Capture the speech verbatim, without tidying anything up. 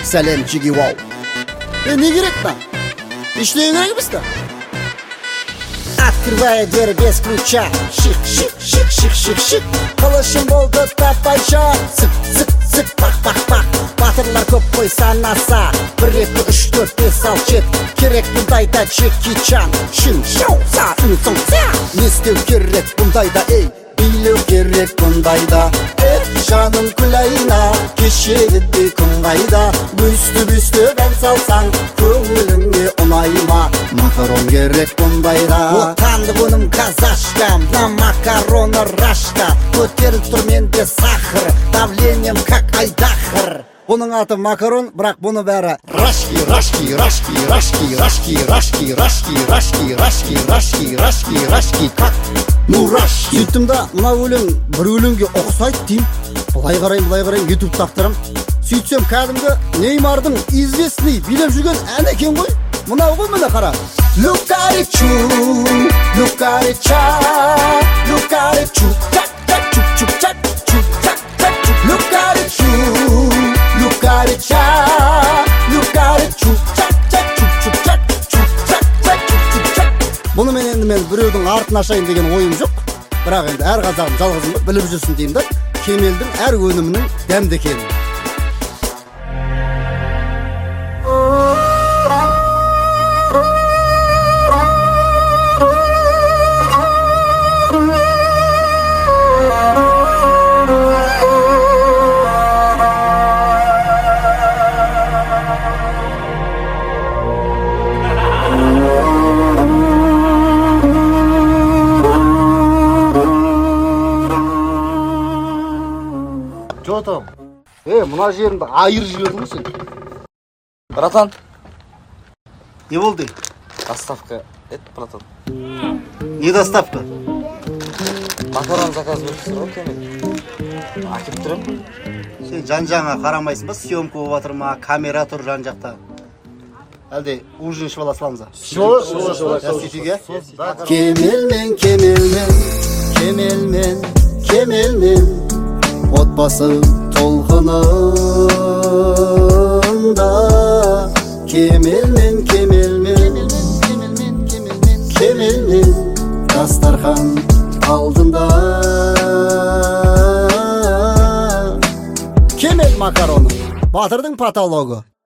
Сәлем жиги вау. Е, не керек та? Иштеген керек емес та? Открывая дверь без ключа. Шик, шик, шик, шик, шик, шик. Қылышым болды тапайша. Сык, сык, сык, пақ, пақ, пақ. Батырлар көп қой санаса. Бір, екі, үш, төрт, бес, алты, жеті. Керек бұндайда Джеки Чан. Шын, шау, са, үн, соң, ся. Не істеу керек бұндайда, ей. Билеу керек бұндайда. Эх, жаным күлайна. Кешегіде күн қайда. Бүсті-бүсті ән салсаң, көңіліңе ұнайма. Макарон керек бұндайда. Отанды бұным казашка, на макароны рашка. Көтеріп тұр менде сахар, давлением как айдахар. Бұның аты макарон, бірақ бұны бәрі рашки, рашки, рашки, рашки, рашки, рашки, рашки, рашки, рашки, рашки, рашки, рашки, как? Ну, рашки. Сөйттім да, мына өлең бір өлеңге ұқсайды дейм. Былай қарайын, былай қарайын, ютуб тақтырам. Сөйтсем кәдімгі Неймардың известный билеп жүрген ән екен ғой. Мынау ғой, міне қара. Лукаричу, лукарича, лукаричу, чак, чак, чук, чук, чак, чук, чак, чак, чук, лукаричу, лукарича, лукаричу, чак, чак, чук, чук, чак, чук, чак, чак, чук, чук, чак. Бұны мен енді мен біреудің артын ашайын деген ойым жоқ. Бірақ енді әр қазағым жалғызым біліп жүрсін деймін да. Кемелдің әр өнімінің дәмді екенін. Жотам. Е, мына жеріңді айыр жібердің ғой сен. Братан. Не болды? Доставка. Это, братан. Не доставка? Макарон заказ беріпсің ғой, кемел. Акеп тұрым. Сен жан-жаңа қарамайсың ба? Съемка болып жатыр ма? Камера тұр жан-жақта. Әлде ужин ішіп ала саламыз ба? Кемелмен, кемелмен, кемелмен, кемелмен. Отбасы толқынында. Кемелмен, кемелмен, кемелмен, дастархан алдында. Кемел макароны, батырдың патологы.